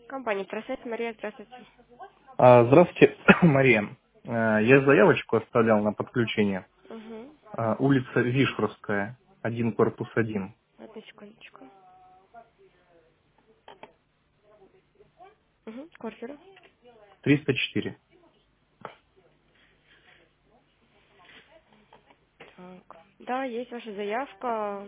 Компания «Просвет». Мария, здравствуйте. Здравствуйте, Мария. Я заявочку оставлял на подключение. Угу. Улица Вишхровская, 1, корпус 1, Одну секундочку. Угу. Квартира. 304. Так. Да, есть ваша заявка.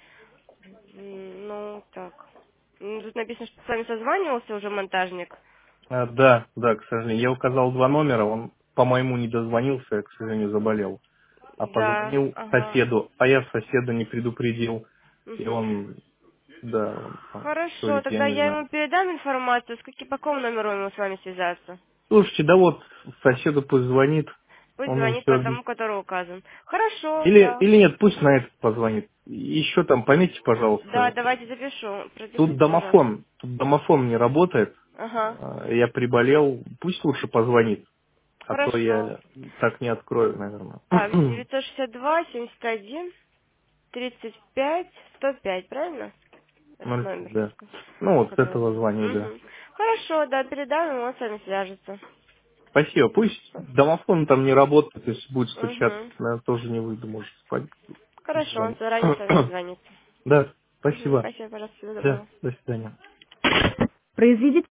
Ну, так. Тут написано, что с вами созванивался уже монтажник. Да, к сожалению. Я указал два номера, он по-моему не дозвонился, я, к сожалению, заболел. А Да, позвонил ага. соседу, а я соседа не предупредил. И Угу. он, что Хорошо, ли, я тогда не я знаю. ему передам информацию, по какому номеру ему с вами связаться. Слушайте, да вот, соседу пусть звонит, Пусть он ему звонит все по объяснит. тому, который указан. Хорошо, Или, да. или нет, пусть на этот позвонит. Еще там, пометьте, Да, пожалуйста, давайте запишу. тут Пропишите, пожалуйста. домофон не работает. Ага. Я приболел, пусть лучше позвонит, а то Хорошо. я так не открою, наверное. Так, 962 71 35 105, правильно? Этот Ну, номер, да. Ну, вот с который этого указан. звоню, да. Угу. Хорошо, да, передам ему, он с вами свяжется. Спасибо. Пусть домофон там не работает, если будет стучаться, Угу. наверное, тоже не выйду, может, спать. Пусть Хорошо, он звонит. заранее с вами созвонится. Да, Угу. спасибо. Спасибо, пожалуйста, всего Да, доброго. до свидания. Произведите